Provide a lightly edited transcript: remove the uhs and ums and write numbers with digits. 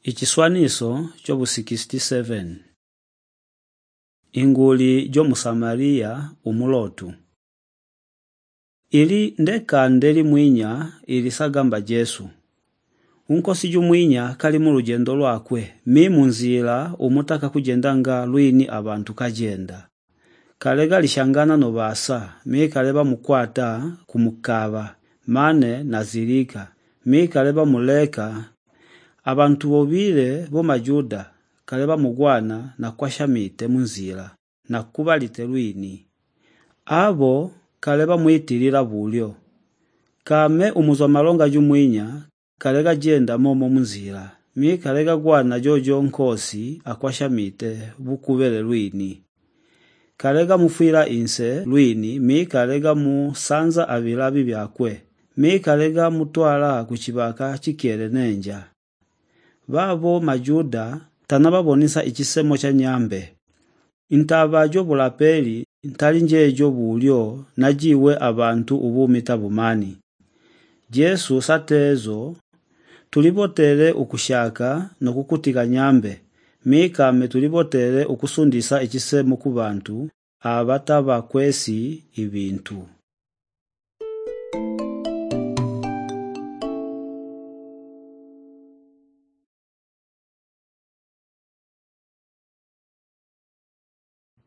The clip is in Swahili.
Ichiswaniso chobu 67 Inguli jo Musamariya umulotu. Ili ndekande limwinya ilisagamba Jesu. Unkosi jumwinya kali mu lugendo lwakwe munzila umutaka kujendanga lwini abantu kajenda. Kalega lishangana no basa kaleba mukwata kumukaba mane nazilika kaleba muleka. Abantu bobile bo majuda kaleba mugwana na kwashamite munzila na kubalite lwini. Abo kaleba muitilila bulyo. Kame umuzwa malonga jumwinya kalega jenda momo munzila. Kalega gwana jojo nkosi akwashamite bukubele lwini. Kalega mufila inse lwini kalega musanza avilabi byakwe. Kalega mutwala kuchibaka chikiele nenja. Babo majuda tanababonisa ichisemo cha nyambe. Intaba jo bulapeli ntalinje jo bulyo najiwe abantu ubumita bumani. Jesu satezo tulibotele ukushaka no kukutika nyambe. Kame tulibotele ukusundisa ichisemo ku bantu abataba kwesi ibintu.